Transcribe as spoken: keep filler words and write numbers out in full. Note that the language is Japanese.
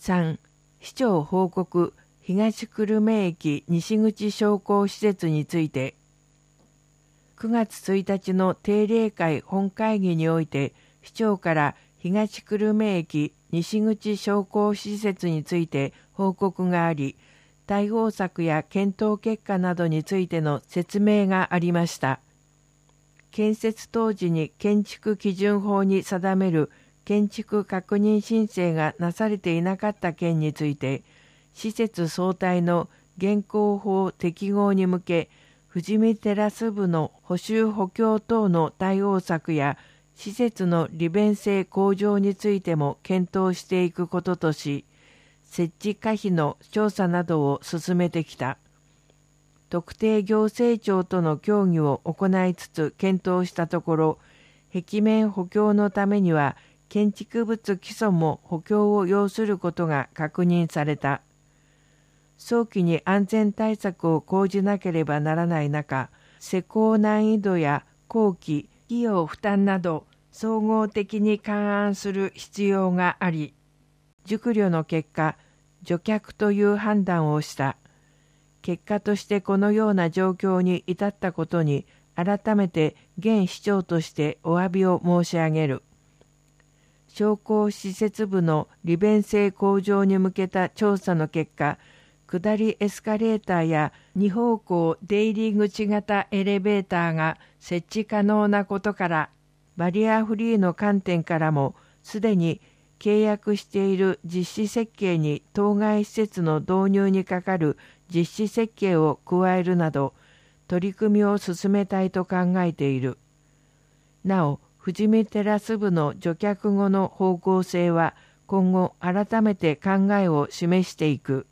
さん、市長報告東久留米駅西口商工施設について、くがつついたちの定例会本会議において、市長から東久留米駅西口商工施設について報告があり、対応策や検討結果などについての説明がありました。建設当時に建築基準法に定める建築確認申請がなされていなかった件について、施設総体の現行法適合に向け、富士見テラス部の補修補強等の対応策や施設の利便性向上についても検討していくこととし、設置可否の調査などを進めてきた。特定行政庁との協議を行いつつ検討したところ、壁面補強のためには建築物基礎も補強を要することが確認された。早期に安全対策を講じなければならない中、施工難易度や工期、費用負担など総合的に勘案する必要があり、熟慮の結果、除却という判断をした。結果としてこのような状況に至ったことに、改めて現市長としてお詫びを申し上げる。商工施設部の利便性向上に向けた調査の結果、下りエスカレーターや二方向出入り口型エレベーターが設置可能なことから、バリアフリーの観点からも、すでに契約している実施設計に当該施設の導入にかかる実施設計を加えるなど、取り組みを進めたいと考えている。なお、富士見テラス部の除却後の方向性は、今後改めて考えを示していく。